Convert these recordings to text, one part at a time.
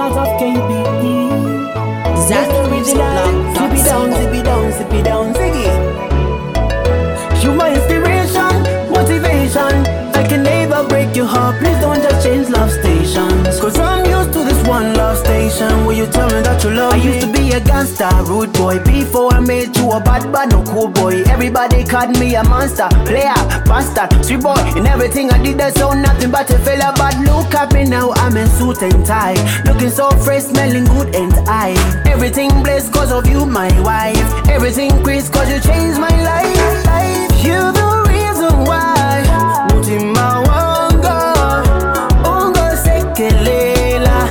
Sounds of KBE. Zach original. Zip it down, zip it down, zip it down, ziggy. You my inspiration, motivation. I can never break your heart. Please don't just change love stations. Cause I'm used to this one love station where you tell me that you love me. I used to be a gangster, rude boy. Before I made you a bad no cool boy. Everybody called me a monster, player, bastard, street boy. In everything I did, I saw nothing but a fella. But look at me now, I'm in suit and tie, looking so fresh, smelling good and I. Everything blessed cause of you, my wife. Everything praised cause you changed my life. You're the reason why. Mutima wanga, unga sekelela,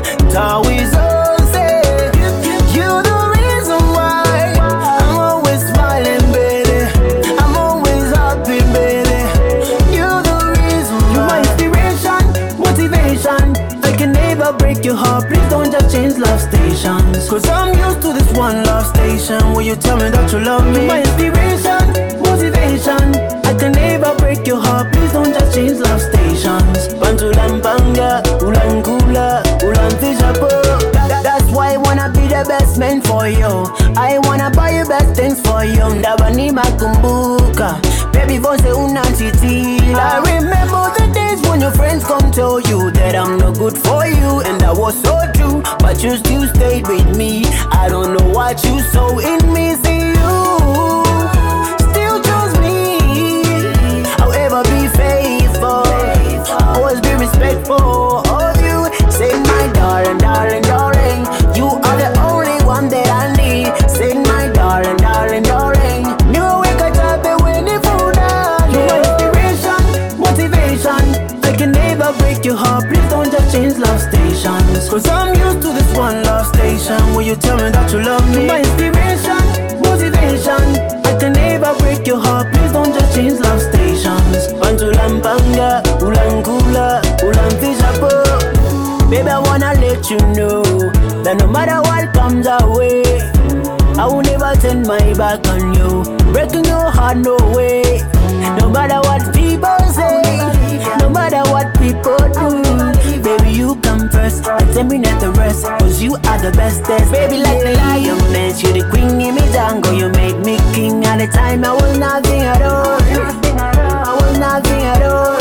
tawizose. You're the reason why I'm always smiling, baby. I'm always happy, baby. You're the reason why. You're my inspiration, motivation. I can never break your heart. Please don't just change love stations. Cause I'm used to this one love station where you tell me that you love me. You're my inspiration, motivation. I can never break your heart. Please don't just change love stations. Pantulampanga, ulangula, ulanfijapo. That's why I wanna be the best man for you. I wanna buy you best things for you. Ndabani makumbuka, baby vose unantitila. I remember the days when your friends come tell you that I'm no good for you, and that was so true. But you still stayed with me. I don't know what you saw in me. See you still choose me. I'll ever be faithful, always be respectful of you. Say my darling, darling, darling, you are the only one that I need. Say my darling, darling, darling, you wake up when you fall down. You're my inspiration, motivation. I can never break your heart. Please don't just change love stations. Cause I'm used to this one love station where you tell me that you love me. You're my inspiration, motivation. I can never break your heart. Please don't just change love stations. Pantulampanga, ulangula, ulamfijapo. Baby, I wanna let you know that no matter what comes our way, I will never turn my back on you. Breaking your heart, no way. No matter what people say, no matter what people do, baby, you come first. I terminate the rest, cause you are the bestest. Baby, like the lioness, you're the queen in me jungle. You make me king all the time. I will nothing at all. I will nothing at all.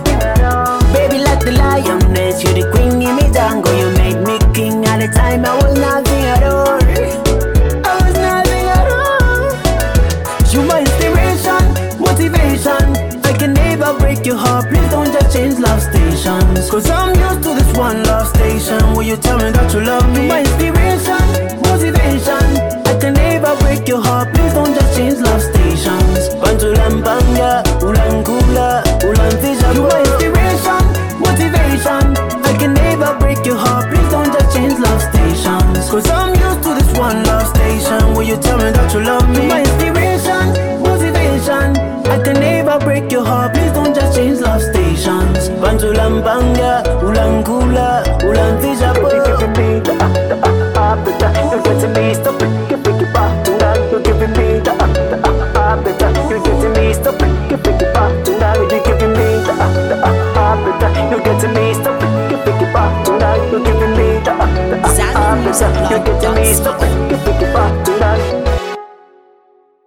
Baby, like the lioness, you're the queen in me jungle. You make me king all the time. I will nothing at all. I was nothing at all. You my inspiration, motivation. I can never break your heart. Please don't just change love stations. Cause I'm used to this one love station where you tell me that you love me. My inspiration, motivation. I can never break your heart. Please don't just change love stations. Pantulampanga, ulangula, ulanfijapo. You my inspiration, motivation. I can never break your heart. Please don't just change love stations. Cause I'm used to this one love station where you tell me that you love me. My inspiration, motivation. I can never break your heart. Please don't just change love stations. Pantulampanga, ulangula, ulanfijapo.